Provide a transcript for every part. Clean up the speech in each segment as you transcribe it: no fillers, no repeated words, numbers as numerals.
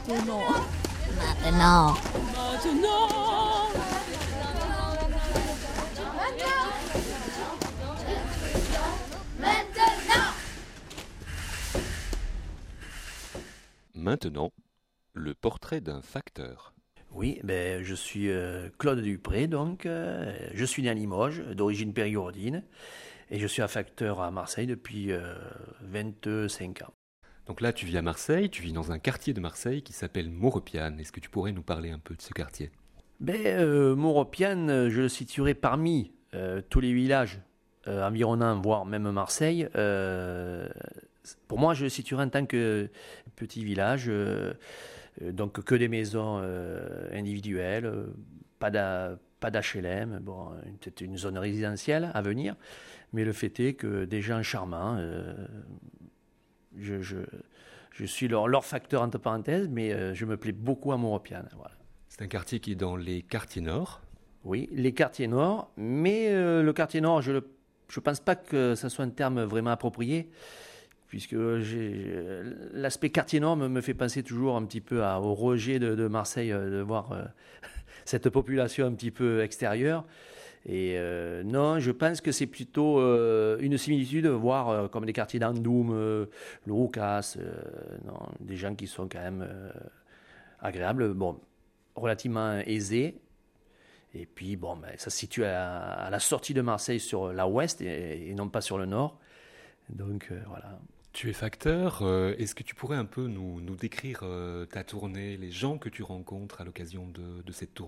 Maintenant. Maintenant. Maintenant. Maintenant, le portrait d'un facteur. Oui, je suis Claude Dupré, donc je suis né à Limoges, d'origine périgordine, et je suis un facteur à Marseille depuis 25 ans. Donc là, tu vis à Marseille, tu vis dans un quartier de Marseille qui s'appelle Maurepiane. Est-ce que tu pourrais nous parler un peu de ce quartier ? Maurepiane, je le situerai parmi tous les villages environnants, voire même Marseille. Pour moi, je le situerai en tant que petit village, donc que des maisons individuelles, pas d'HLM, bon, peut-être une zone résidentielle à venir, mais le fait est que des gens charmants, je suis leur facteur entre parenthèses, mais je me plais beaucoup à Maurepiane, voilà. C'est un quartier qui est dans les quartiers nord. Oui, les quartiers nord, mais le quartier nord, je ne pense pas que ça soit un terme vraiment approprié, puisque l'aspect quartier nord me fait penser toujours un petit peu au rejet de Marseille, de voir cette population un petit peu extérieure. Et non, je pense que c'est plutôt une similitude, voire comme les quartiers d'Andoum, le Roucas, des gens qui sont quand même agréables, bon, relativement aisés. Et puis, ça se situe à la sortie de Marseille sur la ouest et non pas sur le nord. Donc, voilà. Tu es facteur. Est-ce que tu pourrais un peu nous décrire ta tournée, les gens que tu rencontres à l'occasion de cette tournée ?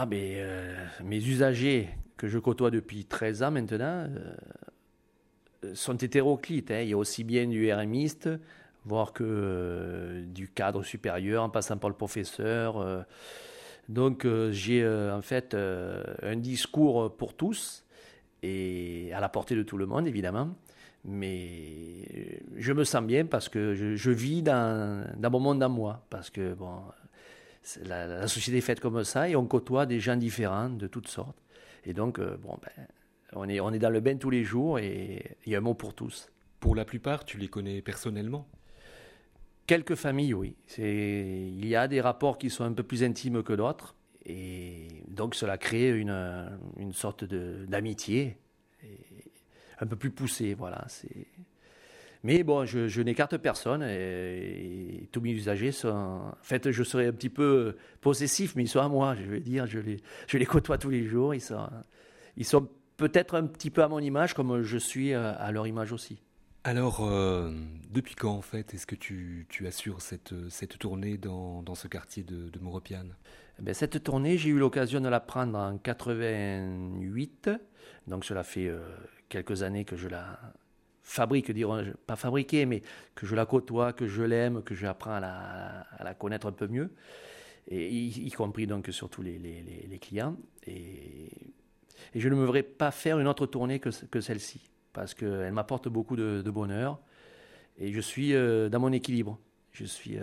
Mes usagers que je côtoie depuis 13 ans maintenant sont hétéroclites. Il y a aussi bien du RMiste, voire que du cadre supérieur, en passant par le professeur. Donc j'ai en fait un discours pour tous et à la portée de tout le monde évidemment, mais je me sens bien parce que je vis dans mon monde à moi, parce que bon, la société est faite comme ça et on côtoie des gens différents de toutes sortes et donc on est dans le bain tous les jours et il y a un mot pour tous. Pour la plupart, tu les connais personnellement ? Quelques familles, oui. Il y a des rapports qui sont un peu plus intimes que d'autres. Et donc, cela crée une sorte d'amitié un peu plus poussée. Voilà. Mais bon, je n'écarte personne. Et tous mes usagers sont... En fait, je serais un petit peu possessif, mais ils sont à moi. Je veux dire, je les côtoie tous les jours. Ils sont peut-être un petit peu à mon image, comme je suis à leur image aussi. Alors, depuis quand en fait est-ce que tu assures cette tournée dans ce quartier de Maurepiane ? Cette tournée, j'ai eu l'occasion de la prendre en 88. Donc cela fait quelques années que je la fabrique, pas fabriquer, mais que je la côtoie, que je l'aime, que j'apprends à la connaître un peu mieux, et y compris donc surtout les clients. Et je ne me verrais pas faire une autre tournée que celle-ci, parce qu'elle m'apporte beaucoup de bonheur, et je suis dans mon équilibre, je suis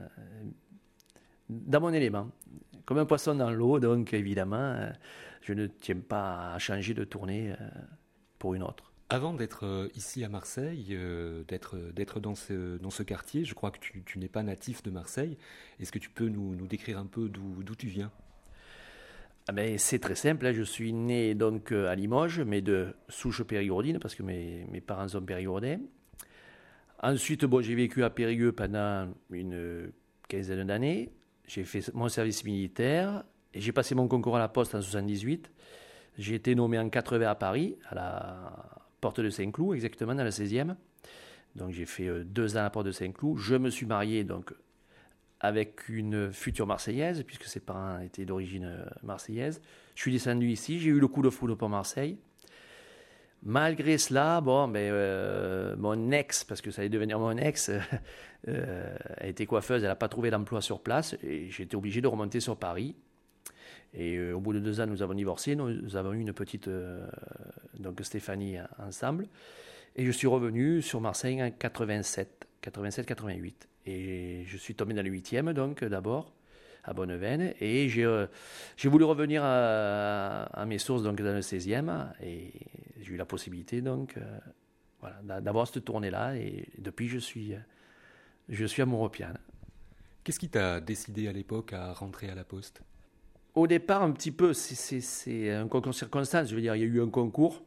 dans mon élément, comme un poisson dans l'eau, donc évidemment, je ne tiens pas à changer de tournée pour une autre. Avant d'être ici à Marseille, d'être dans ce quartier, je crois que tu n'es pas natif de Marseille. Est-ce que tu peux nous décrire un peu d'où tu viens ? C'est très simple, je suis né donc à Limoges, mais de souche périgordine, parce que mes parents sont périgordais. Ensuite, j'ai vécu à Périgueux pendant une quinzaine d'années. J'ai fait mon service militaire et j'ai passé mon concours à la Poste en 78. J'ai été nommé en 80 à Paris, à la porte de Saint-Cloud, exactement, dans la 16e. Donc j'ai fait 2 ans à la porte de Saint-Cloud. Je me suis marié donc avec une future Marseillaise, puisque ses parents étaient d'origine marseillaise. Je suis descendu ici, j'ai eu le coup de foudre pour Marseille. Malgré cela, mon ex, parce que ça allait devenir mon ex, a été coiffeuse, elle n'a pas trouvé d'emploi sur place, et j'ai été obligé de remonter sur Paris. Et au bout de 2 ans, nous avons divorcé, nous avons eu une petite, donc Stéphanie, ensemble. Et je suis revenu sur Marseille en 87-88. Et je suis tombé dans le 8e, donc d'abord, à Bonneveine. Et j'ai voulu revenir à mes sources, donc dans le 16e. Et j'ai eu la possibilité, donc, d'avoir cette tournée-là. Et depuis, je suis à Maurepiane. Qu'est-ce qui t'a décidé à l'époque à rentrer à la Poste? Au départ, un petit peu, c'est un concours circonstance. Je veux dire, il y a eu un concours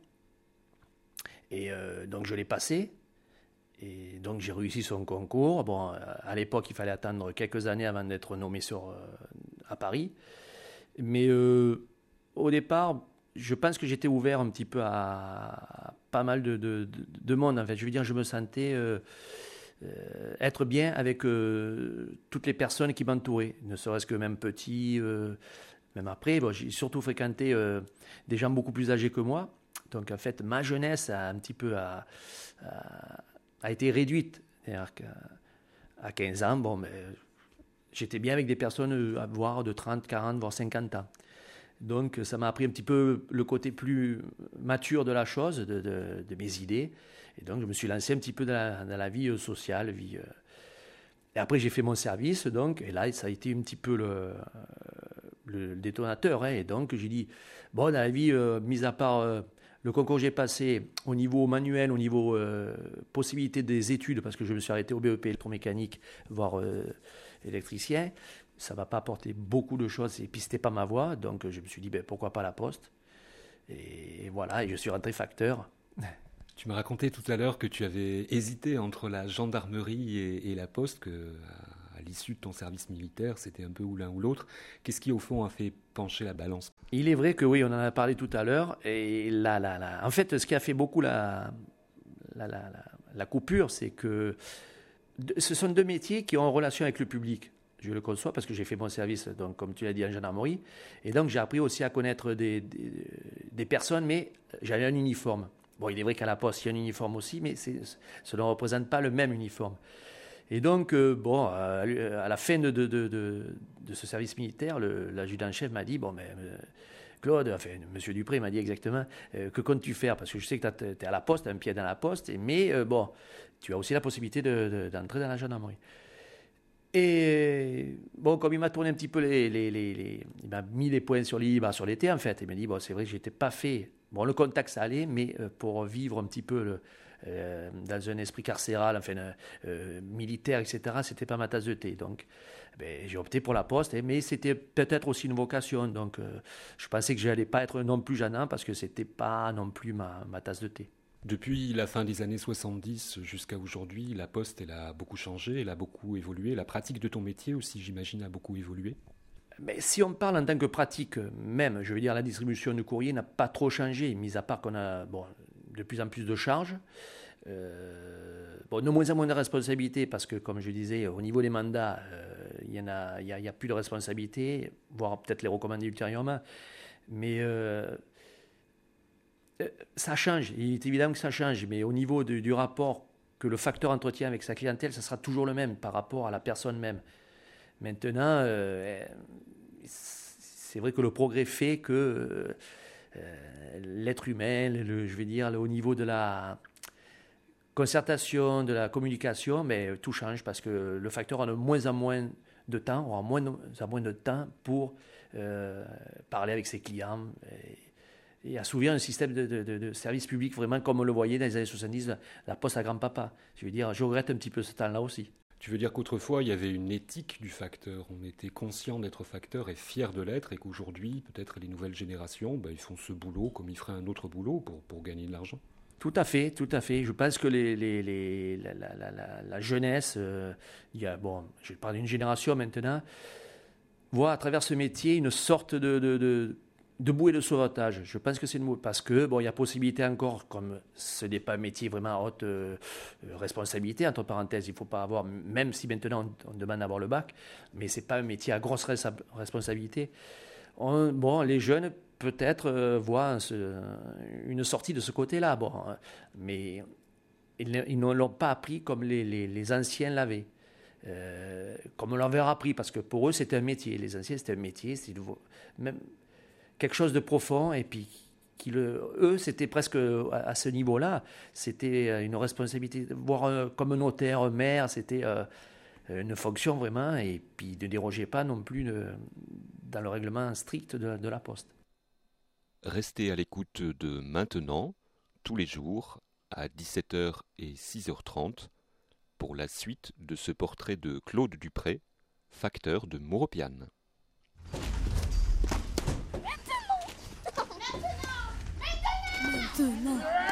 et donc je l'ai passé. Et donc j'ai réussi son concours. Bon, à l'époque, il fallait attendre quelques années avant d'être nommé à Paris. Mais au départ, je pense que j'étais ouvert un petit peu à pas mal de monde. En fait, je veux dire, je me sentais être bien avec toutes les personnes qui m'entouraient, ne serait-ce que même petits, même après. Bon, j'ai surtout fréquenté des gens beaucoup plus âgés que moi. Donc en fait, ma jeunesse a un petit peu a été réduite. C'est-à-dire qu'à 15 ans, bon, mais, j'étais bien avec des personnes à voir de 30, 40, voire 50 ans. Donc ça m'a appris un petit peu le côté plus mature de la chose, de mes idées. Et donc je me suis lancé un petit peu dans la vie sociale. Et après j'ai fait mon service, donc, et là ça a été un petit peu le détonateur. Hein. Et donc j'ai dit, bon, dans la vie, mis à part le concours que j'ai passé au niveau manuel, au niveau possibilité des études, parce que je me suis arrêté au BEP électromécanique, voire électricien, ça ne va pas apporter beaucoup de choses, et puis ce n'était pas ma voie, donc je me suis dit, pourquoi pas la Poste. Et voilà, et je suis rentré facteur. Tu m'as raconté tout à l'heure que tu avais hésité entre la gendarmerie et la Poste, que à l'issue de ton service militaire, c'était un peu ou l'un ou l'autre. Qu'est-ce qui, au fond, a fait pencher la balance? Il est vrai que oui, on en a parlé tout à l'heure, et en fait, ce qui a fait beaucoup la coupure, c'est que ce sont deux métiers qui ont en relation avec le public. Je le conçois parce que j'ai fait mon service, donc, comme tu l'as dit, en gendarmerie. Et donc, j'ai appris aussi à connaître des personnes, mais j'avais un uniforme. Bon, il est vrai qu'à la Poste, il y a un uniforme aussi, mais ça ne représente pas le même uniforme. Et donc, à la fin de ce service militaire, l'adjudant-chef m'a dit, Claude, enfin, Monsieur Dupré m'a dit exactement, que comptes-tu faire? Parce que je sais que tu es à la Poste, tu as un pied dans la Poste, mais tu as aussi la possibilité d'entrer dans la gendarmerie. Et bon, comme il m'a tourné un petit peu il m'a mis les points sur les sur l'été, en fait. Il m'a dit, c'est vrai que je n'étais pas fait. Bon, le contact, ça allait, mais pour vivre un petit peu dans un esprit carcéral, enfin, militaire, etc., c'était pas ma tasse de thé. Donc, j'ai opté pour la Poste, mais c'était peut-être aussi une vocation. Donc, je pensais que je n'allais pas être non plus gênant parce que c'était pas non plus ma tasse de thé. Depuis la fin des années 70 jusqu'à aujourd'hui, la Poste, elle a beaucoup changé, elle a beaucoup évolué. La pratique de ton métier aussi, j'imagine, a beaucoup évolué. Mais si on parle en tant que pratique, même, je veux dire, la distribution du courrier n'a pas trop changé, mis à part qu'on a de plus en plus de charges. De moins en moins de responsabilités, parce que, comme je disais, au niveau des mandats, il y a plus de responsabilités, voire peut-être les recommander ultérieurement. Mais ça change, il est évident que ça change, mais au niveau du rapport que le facteur entretient avec sa clientèle, ça sera toujours le même par rapport à la personne même. Maintenant, c'est vrai que le progrès fait que l'être humain, je vais dire, au niveau de la concertation, de la communication, tout change parce que le facteur a de moins en moins de temps, aura moins en moins de temps pour parler avec ses clients et assouvir un système de service public vraiment comme on le voyait dans les années 70, la Poste à grand-papa. Je veux dire, je regrette un petit peu ce temps-là aussi. Tu veux dire qu'autrefois, il y avait une éthique du facteur, on était conscient d'être facteur et fier de l'être, et qu'aujourd'hui, peut-être les nouvelles générations, ils font ce boulot comme ils feraient un autre boulot pour gagner de l'argent? Tout à fait, tout à fait. Je pense que la jeunesse, je parle d'une génération maintenant, voit à travers ce métier une sorte de bouée de sauvetage. Je pense que c'est une bouée, parce que il y a possibilité encore, comme ce n'est pas un métier vraiment à haute responsabilité, entre parenthèses, il ne faut pas avoir, même si maintenant on demande d'avoir le bac, mais ce n'est pas un métier à grosse responsabilité. Les jeunes peut-être voient une sortie de ce côté-là, mais ils ne l'ont pas appris comme les anciens l'avaient. Comme on l'avait appris, parce que pour eux c'était un métier. Les anciens c'était un métier, c'était même quelque chose de profond, et puis eux c'était presque à ce niveau-là, c'était une responsabilité, voire comme un notaire, un maire, c'était une fonction vraiment, et puis ne dérogeait pas non plus dans le règlement strict de la Poste. Restez à l'écoute de Maintenant, tous les jours, à 17h et 6h30, pour la suite de ce portrait de Claude Dupré, facteur de Mouropiane. Maintenant.